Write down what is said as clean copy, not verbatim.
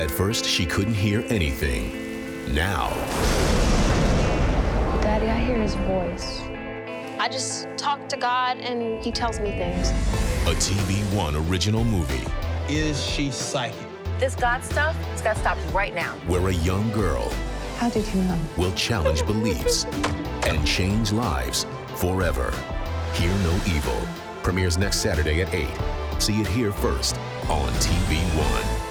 At first, she couldn't hear anything. Now, Daddy, I hear his voice. I just talk to God and he tells me things. a TV One original movie Is she psychic? This God stuff, it's got to stop right now. where a young girl How did you know? will challenge beliefs and change lives forever. Hear No Evil premieres next Saturday at 8. See it here first on TV One.